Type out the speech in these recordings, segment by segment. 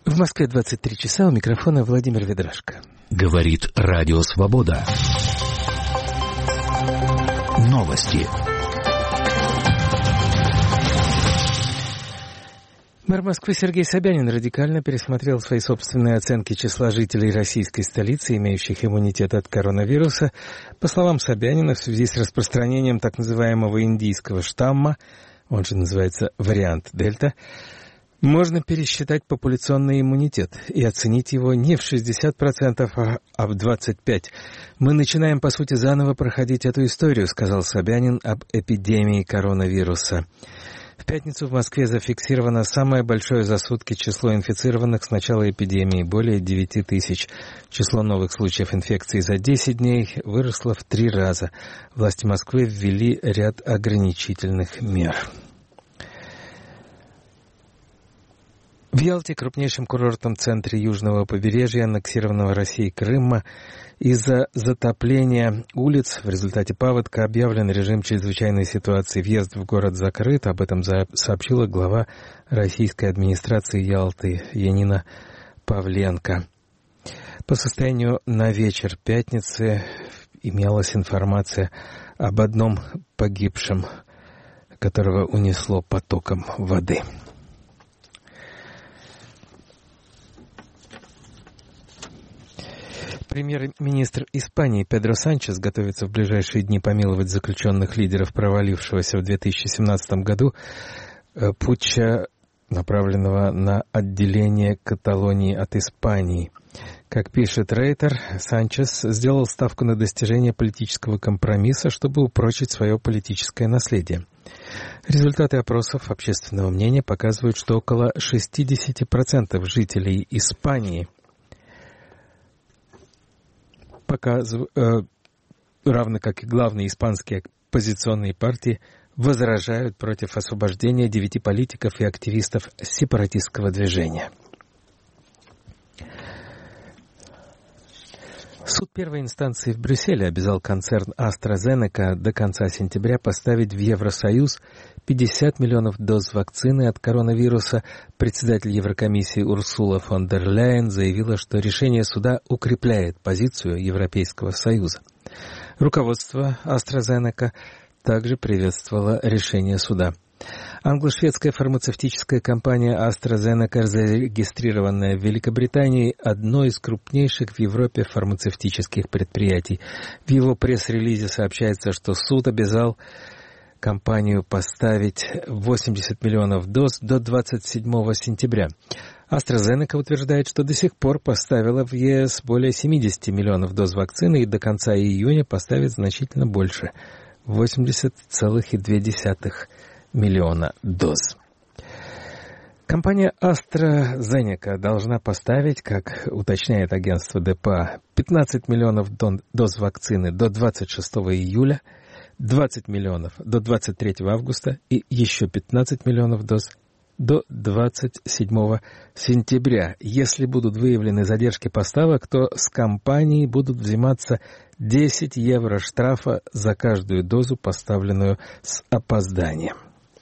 В Москве 23 часа, у микрофона Владимир Ведрашко. Говорит Радио Свобода. Новости. Мэр Москвы Сергей Собянин радикально пересмотрел свои собственные оценки числа жителей российской столицы, имеющих иммунитет от коронавируса. По словам Собянина, в связи с распространением так называемого индийского штамма, он же называется вариант Дельта, можно пересчитать популяционный иммунитет и оценить его не в 60%, а в 25%. «Мы начинаем, по сути, заново проходить эту историю», — сказал Собянин об эпидемии коронавируса. В пятницу в Москве зафиксировано самое большое за сутки число инфицированных с начала эпидемии — более 9 тысяч. Число новых случаев инфекции за 10 дней выросло в 3 раза. Власти Москвы ввели ряд ограничительных мер. В Ялте, крупнейшем курортном центре южного побережья, аннексированного Россией Крыма, из-за затопления улиц в результате паводка объявлен режим чрезвычайной ситуации. Въезд в город закрыт. Об этом сообщила глава российской администрации Ялты Янина Павленко. По состоянию на вечер пятницы имелась информация об одном погибшем, которого унесло потоком воды. Премьер-министр Испании Педро Санчес готовится в ближайшие дни помиловать заключенных лидеров провалившегося в 2017 году путча, направленного на отделение Каталонии от Испании. Как пишет Рейтер, Санчес сделал ставку на достижение политического компромисса, чтобы упрочить свое политическое наследие. Результаты опросов общественного мнения показывают, что около 60% жителей Испании равно как и главные испанские оппозиционные партии, возражают против освобождения 9 политиков и активистов сепаратистского движения. Суд первой инстанции в Брюсселе обязал концерн AstraZeneca до конца сентября поставить в Евросоюз 50 миллионов доз вакцины от коронавируса. Председатель Еврокомиссии Урсула фон дер Ляйен заявила, что решение суда укрепляет позицию Европейского Союза. Руководство AstraZeneca также приветствовало решение суда. Англо-шведская фармацевтическая компания AstraZeneca, зарегистрированная в Великобритании, одно из крупнейших в Европе фармацевтических предприятий. В его пресс-релизе сообщается, что суд обязал компанию поставить 80 миллионов доз до 27 сентября. AstraZeneca утверждает, что до сих пор поставила в ЕС более 70 миллионов доз вакцины и до конца июня поставит значительно больше – 80,2 миллиона доз. Компания AstraZeneca должна поставить, как уточняет агентство ДПА, 15 миллионов доз вакцины до 26 июля, 20 миллионов до 23 августа и еще 15 миллионов доз до 27 сентября. Если будут выявлены задержки поставок, то с компанией будут взиматься 10 евро штрафа за каждую дозу, поставленную с опозданием.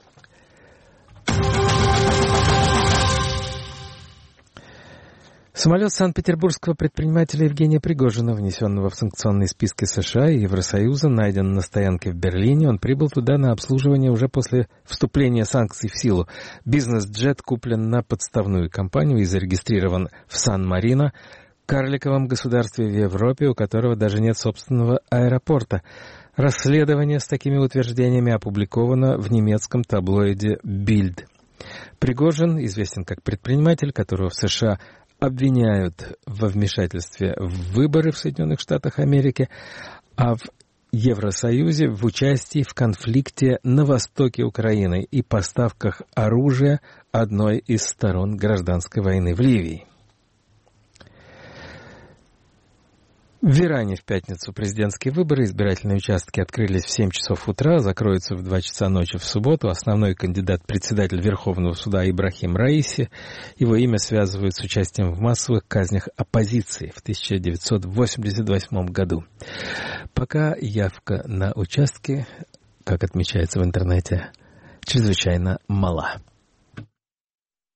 Самолет санкт-петербургского предпринимателя Евгения Пригожина, внесенного в санкционные списки США и Евросоюза, найден на стоянке в Берлине. Он прибыл туда на обслуживание уже после вступления санкций в силу. Бизнес-джет куплен на подставную компанию и зарегистрирован в Сан-Марино, карликовом государстве в Европе, у которого даже нет собственного аэропорта. Расследование с такими утверждениями опубликовано в немецком таблоиде «Бильд». Пригожин известен как предприниматель, которого в США обвиняют во вмешательстве в выборы в Соединенных Штатах Америки, а в Евросоюзе в участии в конфликте на востоке Украины и поставках оружия одной из сторон гражданской войны в Ливии. В Иране в пятницу президентские выборы. Избирательные участки открылись в 7 часов утра, закроются в 2 часа ночи в субботу. Основной кандидат — председатель Верховного суда Ибрахим Раиси. Его имя связывают с участием в массовых казнях оппозиции в 1988 году. Пока явка на участке, как отмечается в интернете, чрезвычайно мала.